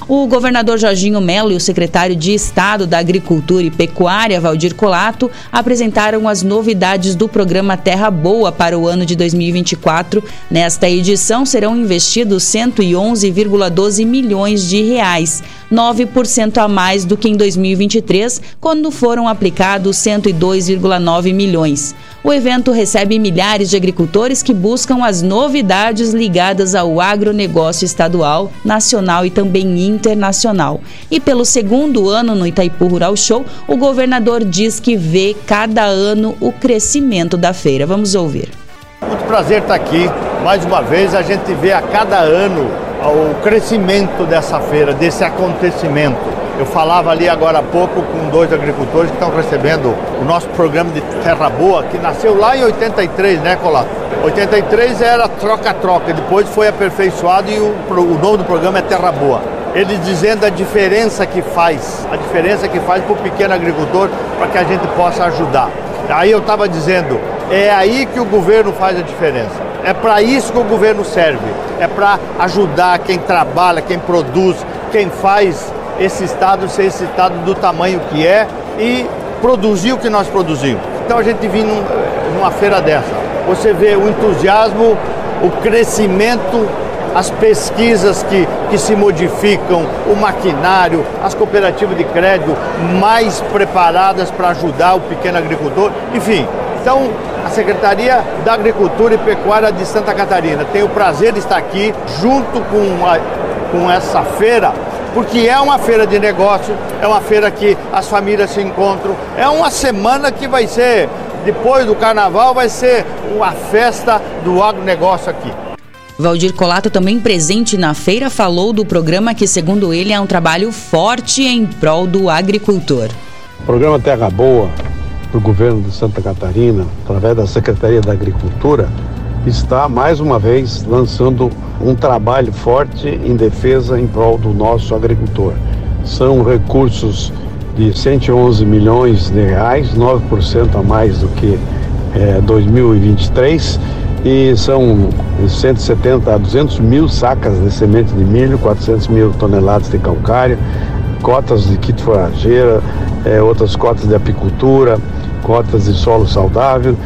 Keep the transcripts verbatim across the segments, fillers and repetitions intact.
O governador Jorginho Melo e o secretário de Estado da Agricultura e Pecuária, Valdir Colato, apresentaram as novidades do programa Terra Boa para o ano de dois mil e vinte e quatro. Nesta edição serão investidos cento e onze vírgula doze milhões de reais, nove por cento a mais do que em dois mil e vinte e três, quando foram aplicados cento e dois vírgula nove milhões. O evento recebe milhares de agricultores que buscam as novidades ligadas ao agronegócio estadual, nacional e também internacional. E pelo segundo ano no Itaipu Rural Show, o governador diz que vê cada ano o crescimento da feira. Vamos ouvir. Muito prazer estar aqui. Mais uma vez, a gente vê a cada ano o crescimento dessa feira, desse acontecimento. Eu falava ali agora há pouco com dois agricultores que estão recebendo o nosso programa de Terra Boa, que nasceu lá em oitenta e três, né, Colato? oitenta e três era troca-troca, depois foi aperfeiçoado e o, o nome do programa é Terra Boa. Eles dizendo a diferença que faz, a diferença que faz para o pequeno agricultor, para que a gente possa ajudar. Aí eu estava dizendo, é aí que o governo faz a diferença. É para isso que o governo serve, é para ajudar quem trabalha, quem produz, quem faz esse estado ser esse estado do tamanho que é e produzir o que nós produzimos. Então a gente vindo numa feira dessa, você vê o entusiasmo, o crescimento, as pesquisas que, que se modificam, o maquinário, as cooperativas de crédito mais preparadas para ajudar o pequeno agricultor, enfim. Então, a Secretaria da Agricultura e Pecuária de Santa Catarina tem o prazer de estar aqui junto com, a, com essa feira, porque é uma feira de negócio, é uma feira que as famílias se encontram, é uma semana que vai ser, depois do carnaval, vai ser uma festa do agronegócio aqui. Valdir Colato, também presente na feira, falou do programa que, segundo ele, é um trabalho forte em prol do agricultor. O programa Terra Boa, do governo de Santa Catarina, através da Secretaria da Agricultura, está mais uma vez lançando um trabalho forte em defesa em prol do nosso agricultor. São recursos de cento e onze milhões de reais, nove por cento a mais do que é, dois mil e vinte e três, e são cento e setenta a duzentos mil sacas de semente de milho, quatrocentas mil toneladas de calcário, cotas de kit forrageira, é, outras cotas de apicultura, cotas de solo saudável,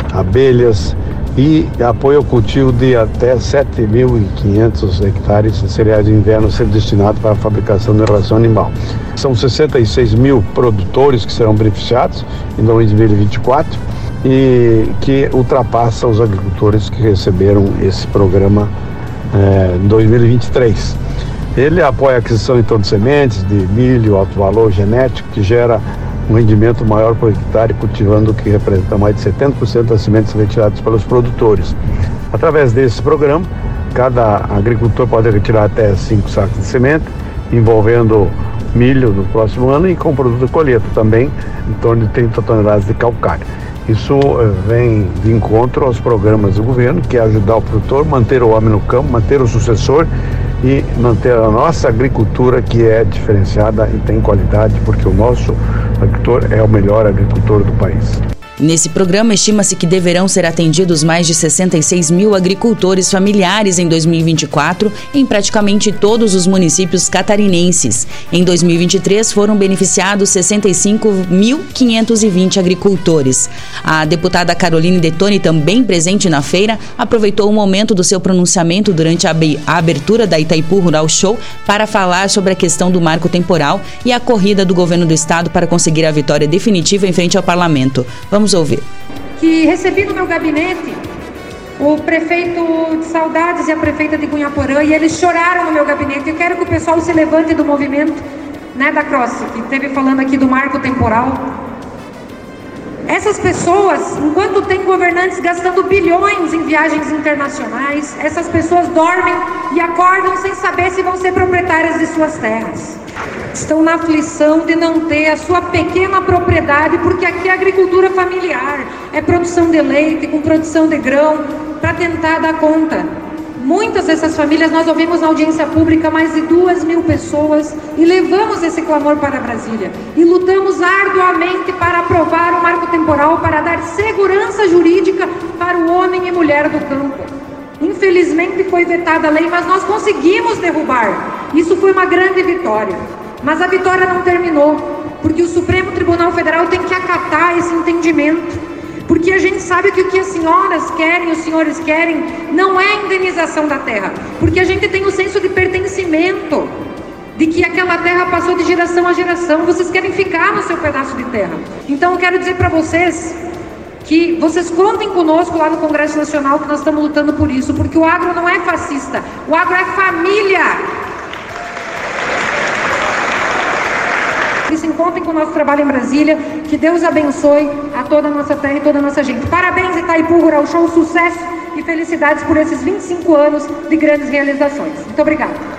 abelhas e apoio ao cultivo de até sete mil e quinhentos hectares de cereais de inverno ser destinado para a fabricação de ração animal. São sessenta e seis mil produtores que serão beneficiados em dois mil e vinte e quatro e que ultrapassa os agricultores que receberam esse programa é, em dois mil e vinte e três. Ele apoia a aquisição então de sementes de milho, alto valor genético, que gera um rendimento maior por hectare, cultivando o que representa mais de setenta por cento das sementes retiradas pelos produtores. Através desse programa, cada agricultor pode retirar até cinco sacos de semente, envolvendo milho no próximo ano e com produto de colheita também, em torno de trinta toneladas de calcário. Isso vem de encontro aos programas do governo, que é ajudar o produtor, manter o homem no campo, manter o sucessor e manter a nossa agricultura, que é diferenciada e tem qualidade, porque o nosso agricultor é o melhor agricultor do país. Nesse programa, estima-se que deverão ser atendidos mais de sessenta e seis mil agricultores familiares em dois mil e vinte e quatro, em praticamente todos os municípios catarinenses. Em dois mil e vinte e três, foram beneficiados sessenta e cinco mil quinhentos e vinte agricultores. A deputada Caroline Detoni, também presente na feira, aproveitou o momento do seu pronunciamento durante a abertura da Itaipu Rural Show para falar sobre a questão do marco temporal e a corrida do governo do estado para conseguir a vitória definitiva em frente ao parlamento. Vamos Vamos ouvir. Que recebi no meu gabinete o prefeito de Saudades e a prefeita de Cunhaporã, e eles choraram no meu gabinete. Eu quero que o pessoal se levante do movimento, né, da Cross, que esteve falando aqui do marco temporal. Essas pessoas, enquanto tem governantes gastando bilhões em viagens internacionais, essas pessoas dormem e acordam sem saber se vão ser proprietárias de suas terras. Estão na aflição de não ter a sua pequena propriedade, porque aqui é agricultura familiar, é produção de leite com produção de grão, para tentar dar conta. Muitas dessas famílias, nós ouvimos na audiência pública mais de duas mil pessoas e levamos esse clamor para Brasília. E lutamos arduamente para aprovar o marco temporal, para dar segurança jurídica para o homem e mulher do campo. Infelizmente foi vetada a lei, mas nós conseguimos derrubar. Isso foi uma grande vitória, mas a vitória não terminou, porque o Supremo Tribunal Federal tem que acatar esse entendimento, porque a gente sabe que o que as senhoras querem, os senhores querem, não é a indenização da terra, porque a gente tem o senso de pertencimento, de que aquela terra passou de geração a geração, vocês querem ficar no seu pedaço de terra. Então eu quero dizer para vocês que vocês contem conosco lá no Congresso Nacional, que nós estamos lutando por isso, porque o agro não é fascista, o agro é família. E contem com o nosso trabalho em Brasília, que Deus abençoe a toda a nossa terra e toda a nossa gente. Parabéns, Itaipu Rural Show, sucesso e felicidades por esses vinte e cinco anos de grandes realizações. Muito obrigada.